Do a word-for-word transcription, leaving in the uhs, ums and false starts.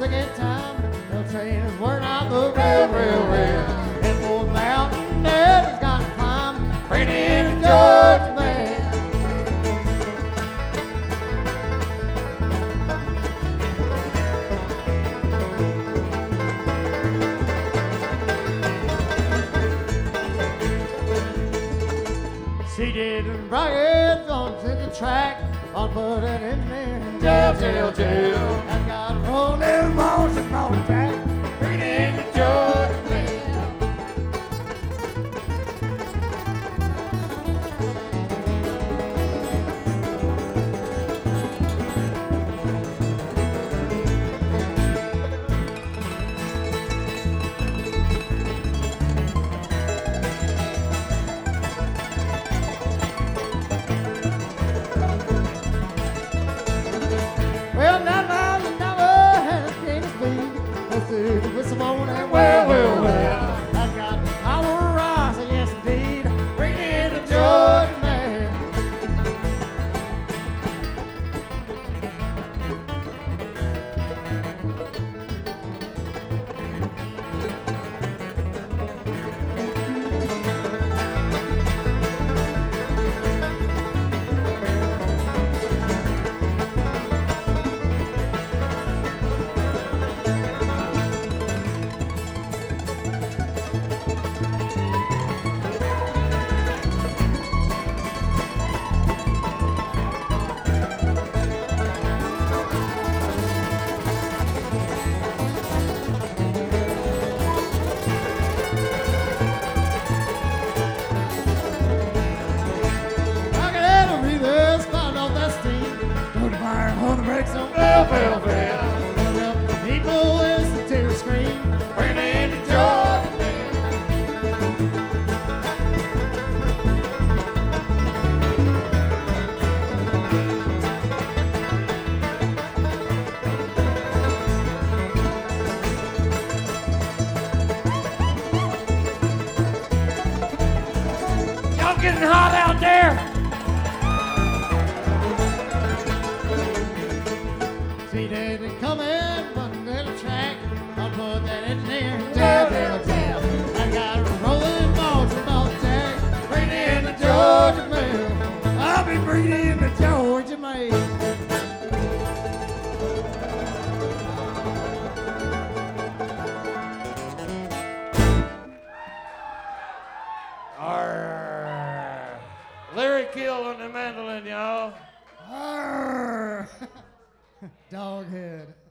second time. The train is wearing out the rail, rail, rail. And for the mountain that he's gonna climb, bringing in the Georgia man. Seated and bragging onto the track, I'll put it in there. Jail, jail, jail. I got a rolling motion on the track, bringing in the Georgia man. Well, now, now, you never had a king to speak. Let's do the whistle on and well, well, well. I've got the power rise, yes indeed. Bring in the Georgia man. On the brakes on well, well, well. People listen to her scream, bring in the Georgia man. Y'all getting hot out there? Seated and coming, running to the track. I'll put that in there. Jail, jail, jail. I got a rolling balls and ball jack. Bring in the Georgia mail. I'll be bringing in the Georgia mail. Arr. Larry Kill on the mandolin, y'all. Arr. Doghead.